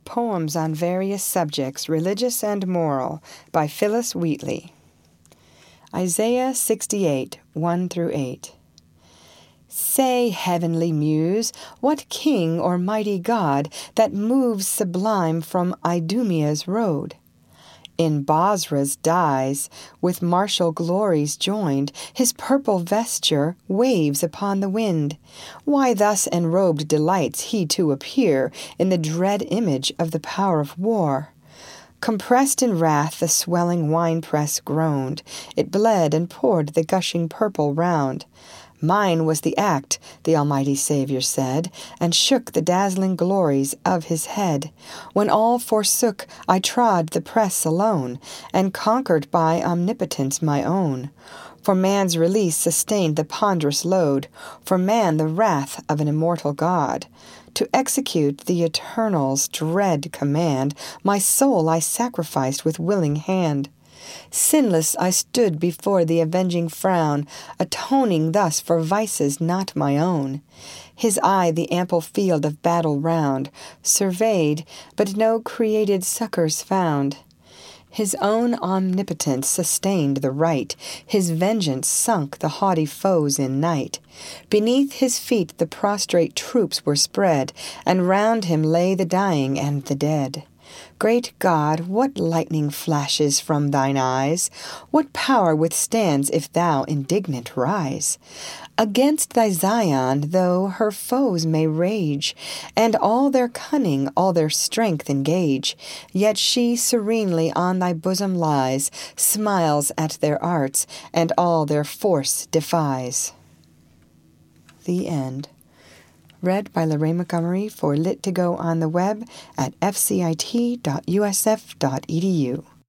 Poems on Various Subjects, Religious and Moral, by Phyllis Wheatley. Isaiah 68, 1-8. Say, heavenly muse, what king or mighty god that moves sublime from Idumea's road? In Bosra's dyes, with martial glories joined, his purple vesture waves upon the wind. Why thus enrobed delights he to appear in the dread image of the power of war? Compressed in wrath, the swelling winepress groaned. It bled and poured the gushing purple round. Mine was the act, the Almighty Saviour said, and shook the dazzling glories of his head. When all forsook, I trod the press alone, and conquered by omnipotence my own. For man's release sustained the ponderous load, for man the wrath of an immortal God. To execute the Eternal's dread command, my soul I sacrificed with willing hand. Sinless I stood before the avenging frown, atoning thus for vices not my own. His eye the ample field of battle round surveyed, but no created succors found. His own omnipotence sustained the right, his vengeance sunk the haughty foes in night. Beneath his feet the prostrate troops were spread, and round him lay the dying and the dead. Great God, what lightning flashes from thine eyes? What power withstands if thou indignant rise? Against thy Zion, though her foes may rage, and all their cunning, all their strength engage, yet she serenely on thy bosom lies, smiles at their arts, and all their force defies. The End. Read by Lorraine Montgomery for Lit2Go on the web at fcit.usf.edu.